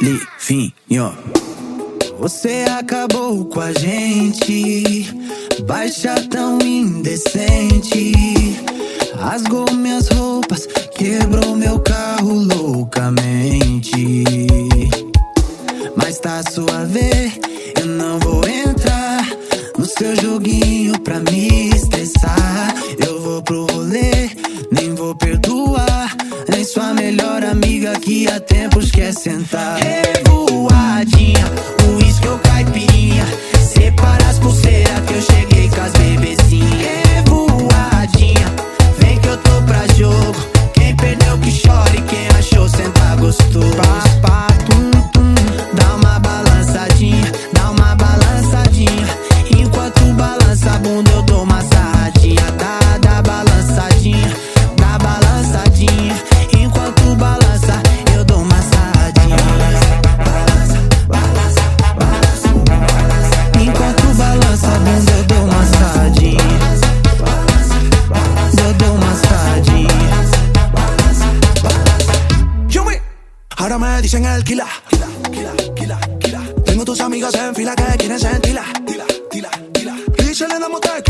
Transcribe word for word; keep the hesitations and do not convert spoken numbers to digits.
Livinho. Você acabou com a gente, baixa tão indecente. Rasgou minhas roupas, quebrou meu carro loucamente. Mas tá suave, eu não vou entrar no seu joguinho pra me estressar. Eu vou pro rolê, nem vou perdoar, nem sua melhor amiga que há tempos quer sentar. Revoadinha, uísque ou caipirinha, separa as pulseiras que eu cheguei com as bebezinhas. Revoadinha, vem que eu tô pra jogo, quem perdeu que chore, quem achou sentar gostoso. Pá, pá, tum, tum, dá uma balançadinha, dá uma balançadinha. Enquanto balança a bunda eu dou uma sarradinha. Dá, dá balançadinha, dá balançadinha. Enquanto balança eu dou uma sarradinha. Balança, balança, balança, balança. Enquanto balança a bunda eu dou uma sarradinha. Eu dou uma sarradinha. Ahora me dicen el Killa. Tengo tus amigas en fila que quieren sentirla. Dice el enamorado